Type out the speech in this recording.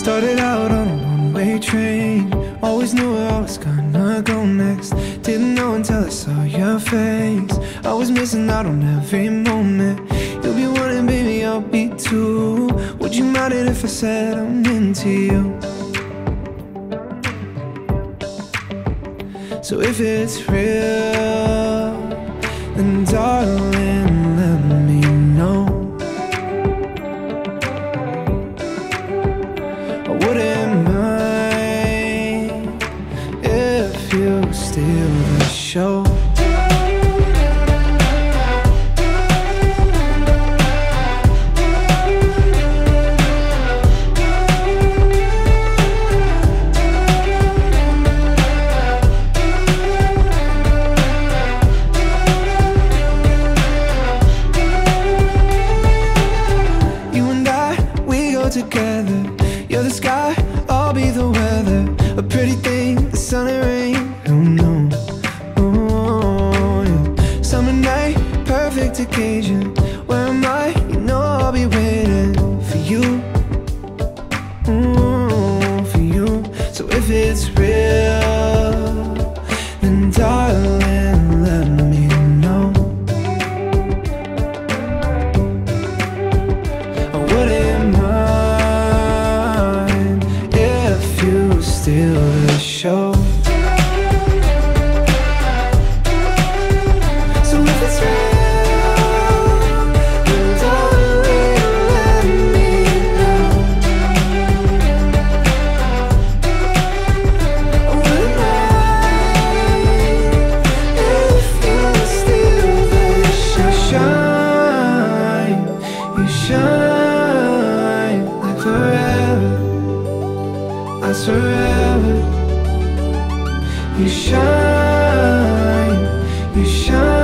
Started out on a one-way train, always knew where I was gonna go next. Didn't know until I saw your face. I was missing out on every moment. You'll be one and baby, I'll be two. Would you mind it if I said I'm into you? So if it's real, then darling, let me know. I wouldn't mind if you steal the show. Together, you're the sky, I'll be the weather. A pretty thing, the sun and rain, oh no. Oh, yeah. Summer night, perfect occasion. Where am I? You know I'll be waiting for you, for you. So if it's real, then darling, let me know. I wouldn't mind if you steal the show. So if it's real, then darling, let me know. I wouldn't mind if you steal the show. Shine, you shine like forever. I forever. You shine, you shine.